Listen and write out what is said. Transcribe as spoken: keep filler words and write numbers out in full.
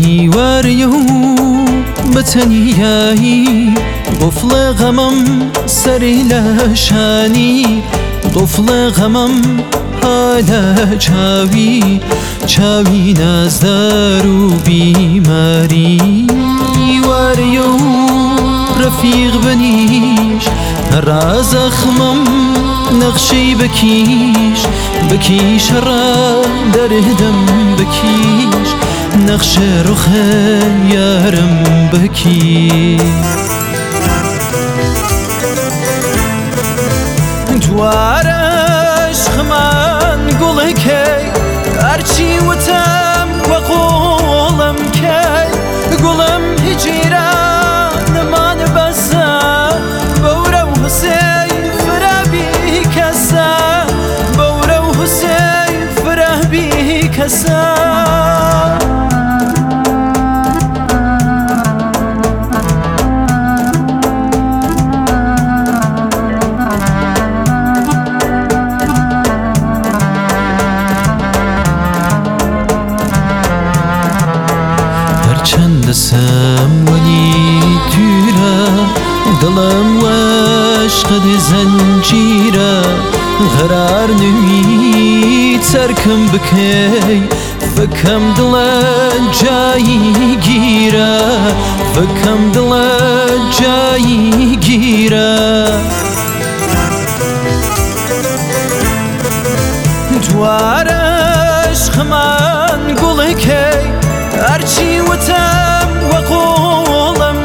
واريو بتنياي طفل غمم سري لشاني طفل غمم حالا چاوی چاوی نازدار و بیماری واریو رفیق بنیش را زخمم نقشی بکیش بکیش را دردم بکیش نقش رخ یارم بکیش دوارش خمان گل کی هرچی وتم و قولم کی گلم هجران من بسا بورو حسین فرابی کسا بورو حسین فرابی کسا چند سم ولی تورا دلم وعشق زنجیرا قرار نمی ترکم بکی فکم دل جایی گیرا فکم دل جایی گیرا دوار عشق من گل کی هرچی وتم و قولم